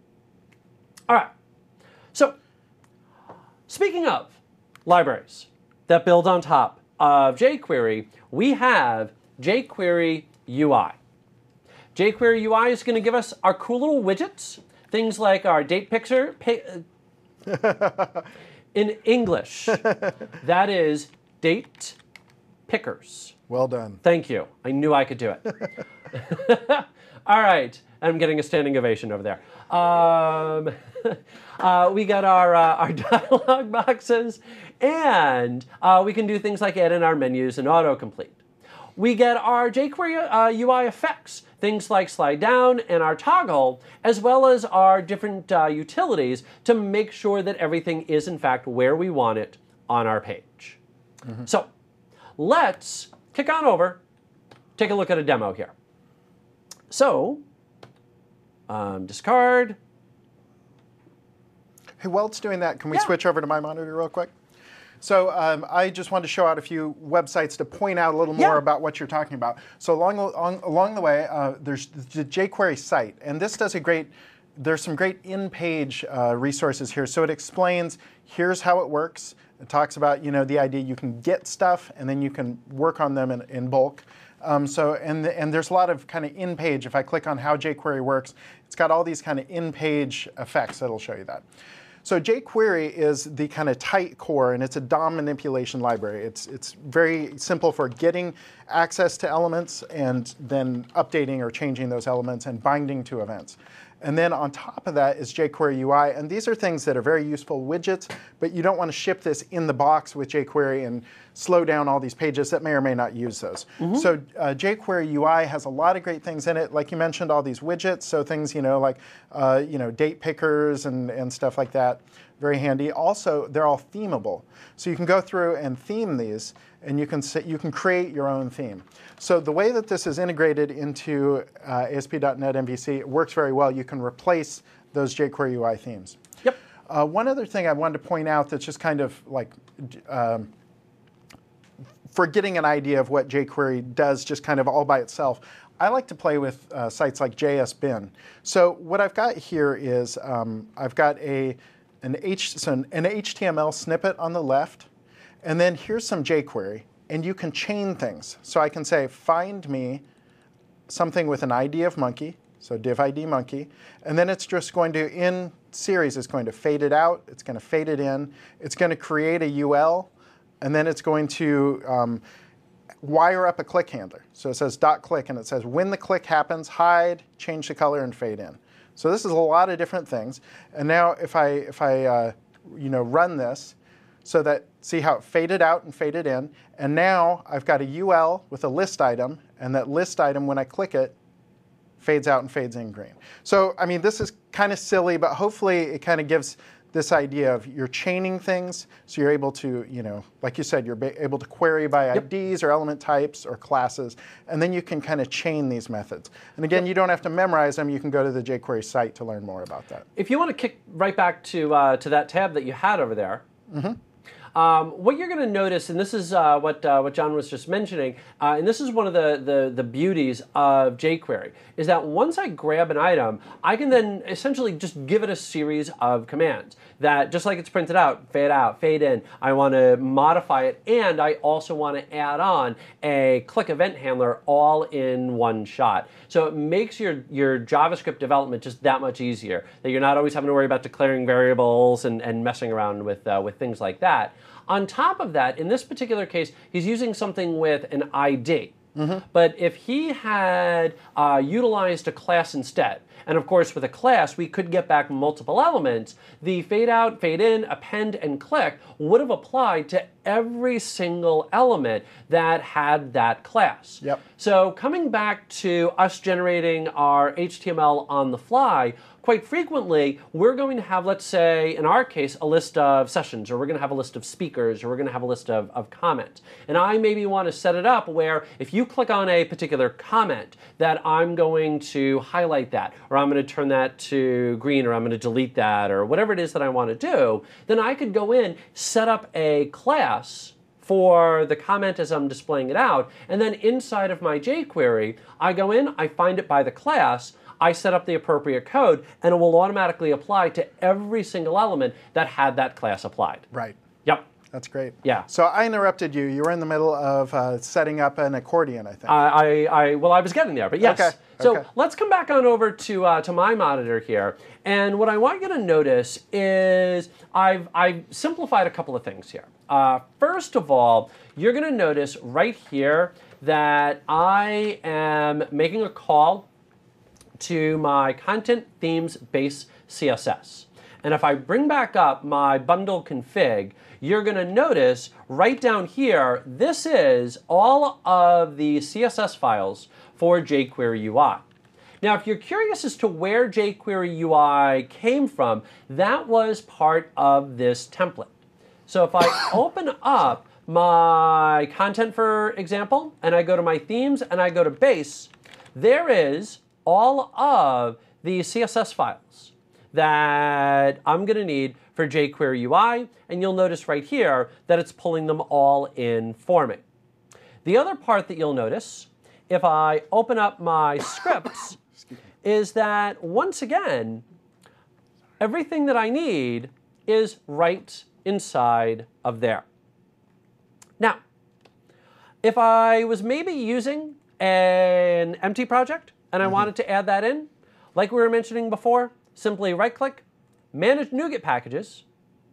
S2: All right, so speaking of libraries that build on top of jQuery, we have jQuery U I. jQuery U I is going to give us our cool little widgets, things like our date picture. In English, that is date pickers.
S1: Well done.
S2: Thank you. I knew I could do it. All right. I'm getting a standing ovation over there. Um, uh, we got our, uh, our dialog boxes, and uh, we can do things like add in our menus and autocomplete. We get our jQuery uh, U I effects, things like slide down and our toggle, as well as our different uh, utilities to make sure that everything is, in fact, where we want it on our page. Mm-hmm. So let's kick on over, take a look at a demo here. So, um, discard.
S1: Hey, while it's doing that, can we
S2: Yeah.
S1: switch over to my monitor real quick? So um, I just wanted to show out a few websites to point out a little more
S2: Yeah.
S1: about what you're talking about. So along, along, along the way, uh, there's the jQuery site, and this does a great, there's some great in-page uh, resources here. So it explains, here's how it works. It talks about, you know, the idea you can get stuff, and then you can work on them in, in bulk. Um, so, and, and there's a lot of kind of in-page, if I click on how jQuery works, it's got all these kind of in-page effects that'll show you that. So jQuery is the kind of tight core, and it's a D O M manipulation library. It's, it's very simple for getting access to elements and then updating or changing those elements and binding to events. And then on top of that is jQuery U I, and these are things that are very useful widgets, but you don't want to ship this in the box with jQuery and slow down all these pages that may or may not use those. Mm-hmm. So uh, jQuery U I has a lot of great things in it. Like you mentioned, all these widgets, so things, you know, like uh, you know, date pickers and, and stuff like that. Very handy. Also, they're all themable. So you can go through and theme these, and you can, you can create your own theme. So the way that this is integrated into uh, A S P dot net M V C, it works very well. You can replace those jQuery U I themes.
S2: Yep.
S1: Uh, one other thing I wanted to point out that's just kind of like um, for getting an idea of what jQuery does just kind of all by itself, I like to play with uh, sites like J S Bin. So what I've got here is um, I've got a, an, H, so an, an H T M L snippet on the left, and then here's some jQuery. And you can chain things. So I can say, find me something with an I D of monkey, so div I D monkey, and then it's just going to, in series, it's going to fade it out, it's going to fade it in, it's going to create a U L, and then it's going to um, wire up a click handler. So it says dot click, and it says when the click happens, hide, change the color, and fade in. So this is a lot of different things. And now if I, if I uh, you know, run this, so that, see how it faded out and faded in, and now I've got a U L with a list item, and that list item, when I click it, fades out and fades in green. So, I mean, this is kind of silly, but hopefully it kind of gives this idea of you're chaining things, so you're able to, you know, like you said, you're able to query by
S2: Yep.
S1: I Ds or element types or classes, and then you can kind of chain these methods. And again, yep. you don't have to memorize them. You can go to the jQuery site to learn more about that.
S2: If you want to kick right back to, uh, to that tab that you had over there, mm-hmm. Um, what you're going to notice, and this is uh, what uh, what John was just mentioning, uh, and this is one of the, the the beauties of jQuery, is that once I grab an item, I can then essentially just give it a series of commands that, just like it's printed out, fade out, fade in. I want to modify it, and I also want to add on a click event handler all in one shot. So it makes your your JavaScript development just that much easier. That you're not always having to worry about declaring variables and and messing around with uh, with things like that. On top of that, in this particular case, he's using something with an I D. Mm-hmm. But if he had uh, utilized a class instead, and of course with a class we could get back multiple elements, the fade out, fade in, append, and click would have applied to every single element that had that class.
S1: Yep.
S2: So coming back to us generating our H T M L on the fly, quite frequently, we're going to have, let's say, in our case, a list of sessions, or we're going to have a list of speakers, or we're going to have a list of, of comments. And I maybe want to set it up where if you click on a particular comment, that I'm going to highlight that, or I'm going to turn that to green, or I'm going to delete that, or whatever it is that I want to do, then I could go in, set up a class for the comment as I'm displaying it out, and then inside of my jQuery, I go in, I find it by the class, I set up the appropriate code, and it will automatically apply to every single element that had that class applied.
S1: Right.
S2: Yep.
S1: That's great.
S2: Yeah.
S1: So I interrupted you. You were in the middle of uh, setting up an accordion, I think.
S2: I, I, I, well, I was getting there, but yes.
S1: Okay.
S2: So
S1: okay.
S2: let's come back on over to uh, to my monitor here, and what I want you to notice is I've I've simplified a couple of things here. Uh, first of all, you're going to notice right here that I am making a call to my content themes base C S S. And if I bring back up my bundle config, you're going to notice right down here, this is all of the C S S files for jQuery U I. Now, if you're curious as to where jQuery U I came from, that was part of this template. So if I open up my content, for example, and I go to my themes and I go to base, there is all of the C S S files that I'm going to need for jQuery U I, and you'll notice right here that it's pulling them all in for me. The other part that you'll notice, if I open up my scripts, is that once again, everything that I need is right inside of there. Now, if I was maybe using an empty project and I mm-hmm. wanted to add that in, like we were mentioning before, simply right-click, Manage NuGet Packages,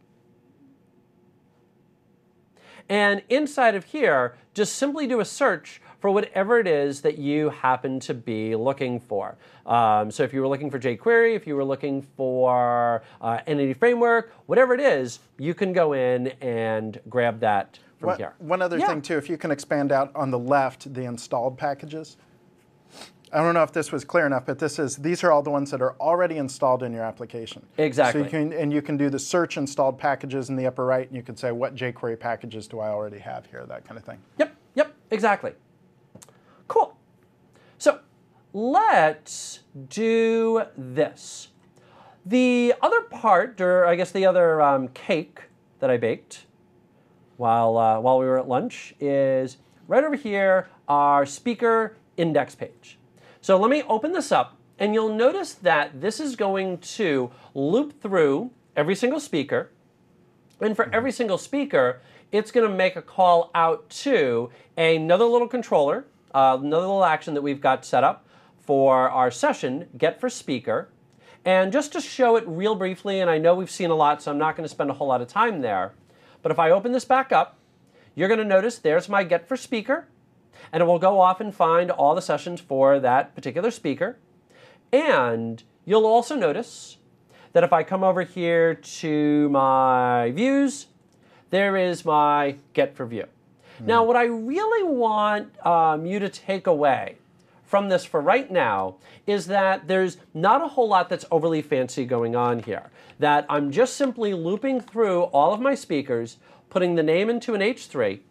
S2: and inside of here, just simply do a search for whatever it is that you happen to be looking for. Um, so if you were looking for jQuery, if you were looking for uh, Entity Framework, whatever it is, you can go in and grab that from
S1: what,
S2: here.
S1: One other
S2: yeah.
S1: thing too, if you can expand out on the left, the installed packages. I don't know if this was clear enough, but this is these are all the ones that are already installed in your application.
S2: Exactly.
S1: So you can, and you can do the search installed packages in the upper right, and you can say, what jQuery packages do I already have here, that kind of thing.
S2: Yep, yep, exactly. Cool. So let's do this. The other part, or I guess the other um, cake that I baked while, uh, while we were at lunch is right over here, our speaker index page. So let me open this up, and you'll notice that this is going to loop through every single speaker. And for every single speaker, it's going to make a call out to another little controller, uh, another little action that we've got set up for our session, get for speaker. And just to show it real briefly, and I know we've seen a lot, so I'm not going to spend a whole lot of time there, but if I open this back up, you're going to notice there's my get for speaker. And it will go off and find all the sessions for that particular speaker. And you'll also notice that if I come over here to my views, there is my get for view. Mm. Now, what I really want um, you to take away from this for right now is that there's not a whole lot that's overly fancy going on here. That I'm just simply looping through all of my speakers, putting the name into an H three.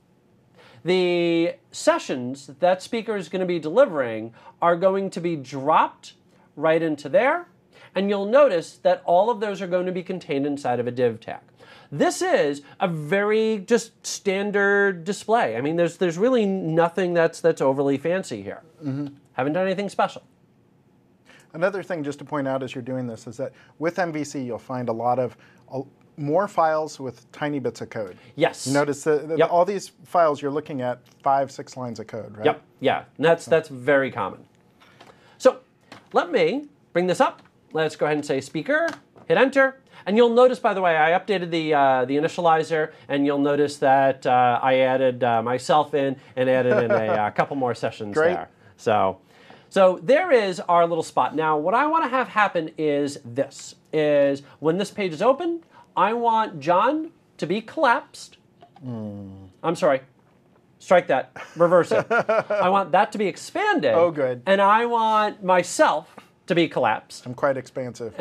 S2: The sessions that, that speaker is going to be delivering are going to be dropped right into there, and you'll notice that all of those are going to be contained inside of a div tag. This is a very just standard display. I mean, there's there's really nothing that's that's overly fancy here. Mm-hmm. Haven't done anything special.
S1: Another thing just to point out as you're doing this is that with M V C, you'll find a lot of uh, more files with tiny bits of code.
S2: Yes.
S1: You notice that, that
S2: yep.
S1: all these files you're looking at five, six lines of code, right?
S2: Yep. Yeah. And that's that's very common. So let me bring this up. Let's go ahead and say speaker. Hit enter. And you'll notice, by the way, I updated the uh, the initializer, and you'll notice that uh, I added uh, myself in and added in a, a couple more sessions
S1: Great.
S2: there. So, so there is our little spot. Now, what I want to have happen is this: is when this page is open, I want John to be collapsed. Mm. I'm sorry. Strike that. Reverse it. I want that to be expanded.
S1: Oh, good.
S2: And I want myself to be collapsed.
S1: I'm quite expansive.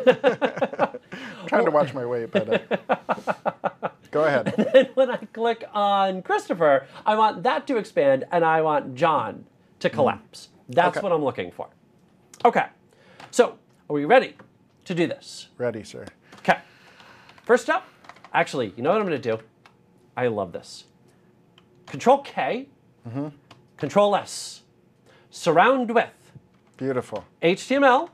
S1: I'm trying to watch my weight, but uh, go ahead.
S2: And then when I click on Christopher, I want that to expand, and I want John to collapse. Mm. That's
S1: okay.
S2: what I'm looking for. Okay. So, are we ready to do this?
S1: Ready, sir.
S2: Okay. First up, actually, you know what I'm going to do? I love this. Control K, mm-hmm. Control S, surround with.
S1: Beautiful.
S2: H T M L,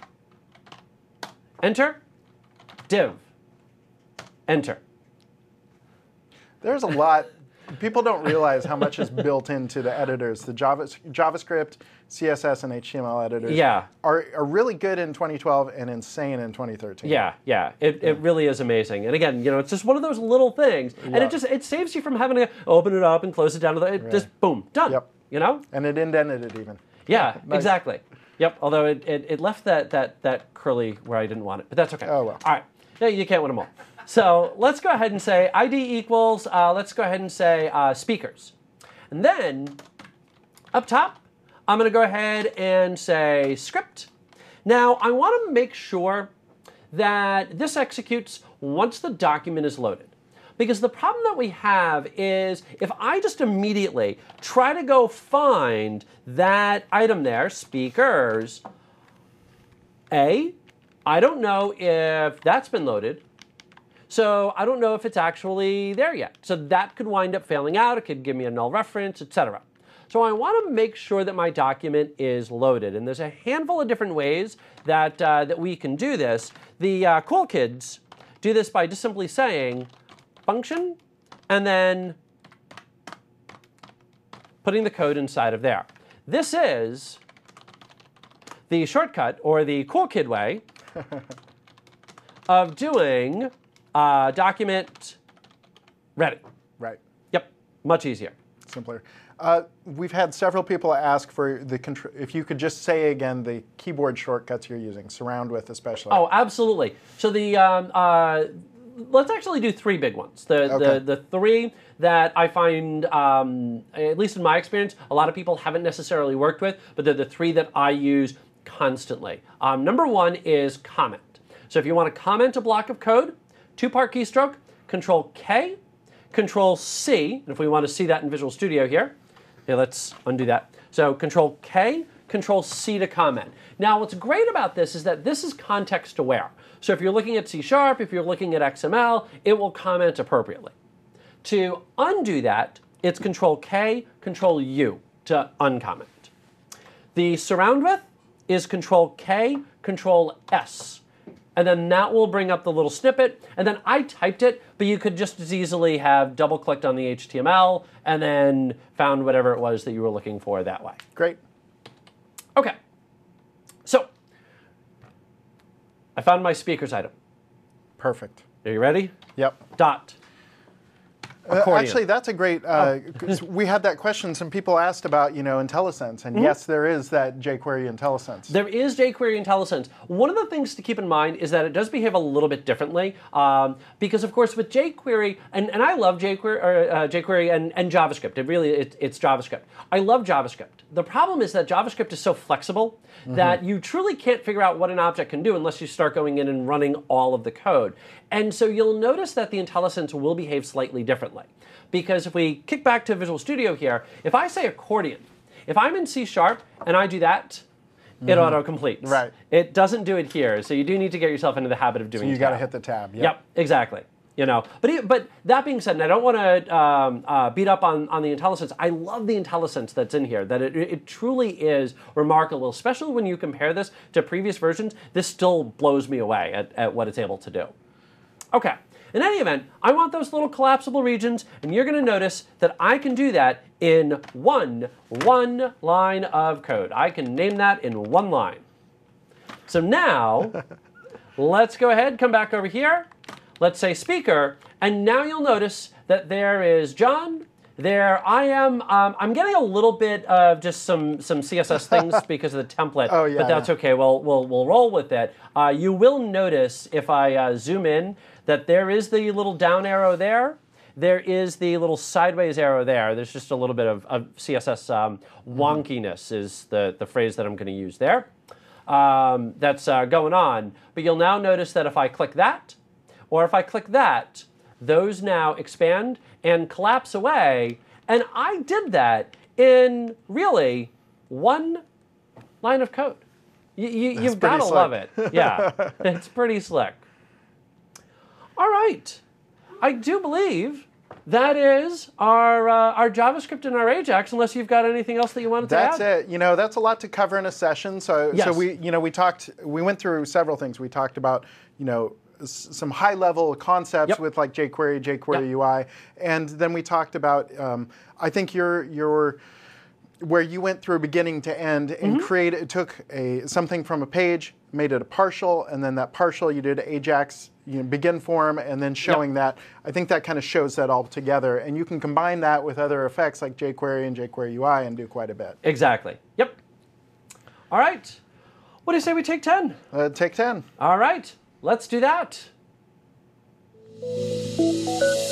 S2: enter, div, enter.
S1: There's a lot. People don't realize how much is built into the editors. The Java, JavaScript, C S S, and H T M L editors
S2: yeah.
S1: are, are really good in twenty twelve and insane in twenty thirteen.
S2: Yeah, yeah, it, yeah. it really is amazing. And again, you know, it's just one of those little things, yeah. and it just it saves you from having to open it up and close it down. To the, it
S1: right.
S2: Just boom, done.
S1: Yep.
S2: You know.
S1: And it indented it even.
S2: Yeah,
S1: nice.
S2: exactly. Yep. Although it, it, it left that, that, that curly where I didn't want it, but that's okay.
S1: Oh, well.
S2: All right. Yeah, you can't win them all. So let's go ahead and say I D equals, uh, let's go ahead and say uh, speakers. And then up top, I'm going to go ahead and say script. Now, I want to make sure that this executes once the document is loaded. Because the problem that we have is if I just immediately try to go find that item there, speakers, A, I don't know if that's been loaded. So I don't know if it's actually there yet. So that could wind up failing out. It could give me a null reference, et cetera. So I want to make sure that my document is loaded. And there's a handful of different ways that, uh, that we can do this. The uh, cool kids do this by just simply saying function and then putting the code inside of there. This is the shortcut or the cool kid way of doing uh, document ready.
S1: Right.
S2: Yep, much easier.
S1: Simpler. Uh, we've had several people ask for the contr if you could just say again the keyboard shortcuts you're using, surround with especially.
S2: Oh, absolutely. So the um, uh, let's actually do three big ones. The
S1: Okay.
S2: the, the three that I find, um, at least in my experience, a lot of people haven't necessarily worked with, but they're the three that I use constantly. Um, number one is comment. So if you want to comment a block of code, two-part keystroke, Control K, Control C, and if we want to see that in Visual Studio here, okay, let's undo that. So Control K, Control C to comment. Now what's great about this is that this is context aware. So if you're looking at C Sharp, if you're looking at X M L, it will comment appropriately. To undo that, it's Control K, Control U to uncomment. The surround with is Control K, Control S. And then that will bring up the little snippet. And then I typed it, but you could just as easily have double-clicked on the H T M L and then found whatever it was that you were looking for that way.
S1: Great.
S2: Okay. So I found my speakers item.
S1: Perfect.
S2: Are you ready?
S1: Yep.
S2: Dot.
S1: Uh,
S2: Accordion.
S1: actually, that's a great. Uh, 'cause we had that question. Some people asked about, you know, IntelliSense, and yes, there is that jQuery IntelliSense.
S2: There is jQuery IntelliSense. One of the things to keep in mind is that it does behave a little bit differently, um, because of course with jQuery, and, and I love jQuery, or, uh, jQuery and, and JavaScript. It really it, it's JavaScript. I love JavaScript. The problem is that JavaScript is so flexible mm-hmm. that you truly can't figure out what an object can do unless you start going in and running all of the code. And so you'll notice that the IntelliSense will behave slightly differently. Because if we kick back to Visual Studio here, if I say accordion, if I'm in C Sharp and I do that, mm-hmm. it auto-completes.
S1: Right.
S2: It doesn't do it here, so you do need to get yourself into the habit of doing
S1: So you
S2: tab.
S1: got to hit the tab. Yep.
S2: Yep, exactly. You know, but e- but that being said, and I don't want to um, uh, beat up on, on the IntelliSense. I love the IntelliSense that's in here. That it, it truly is remarkable, especially when you compare this to previous versions. This still blows me away at, at what it's able to do. Okay. In any event, I want those little collapsible regions, and you're going to notice that I can do that in one one line of code. I can name that in one line. So now, let's go ahead, come back over here. Let's say speaker, and now you'll notice that there is John. There I am. Um, I'm getting a little bit of just some some C S S things because of the template,
S1: Oh, yeah,
S2: but that's
S1: yeah.
S2: okay. We'll we'll we'll roll with it. Uh, you will notice if I uh, zoom in that there is the little down arrow there. There is the little sideways arrow there. There's just a little bit of, of C S S um, wonkiness is the the phrase that I'm going to use there. Um, that's uh, going on. But you'll now notice that if I click that, or if I click that, those now expand and collapse away. And I did that in really one line of code. You, you, you've got to
S1: pretty
S2: love
S1: slick.
S2: it. Yeah, it's pretty slick. All right. I do believe that is our, uh, our JavaScript and our Ajax, unless you've got anything else that you wanted to
S1: That's
S2: add.
S1: it. You know, that's a lot to cover in a session. So, so
S2: Yes.
S1: we, you know, we talked, we went through several things. We talked about, you know, s- some high-level concepts
S2: Yep.
S1: with like jQuery, jQuery
S2: Yep.
S1: U I, and then we talked about. Um, I think your your where you went through beginning to end and
S2: Mm-hmm.
S1: created took a something from a page, made it a partial, and then that partial you did Ajax, you know, begin form, and then showing that. I think that kind of shows that all together, and you can combine that with other effects like jQuery and jQuery U I and do quite a bit.
S2: Exactly. Yep. All right. What do you say we take ten?
S1: Uh, take ten.
S2: All right. Let's do that.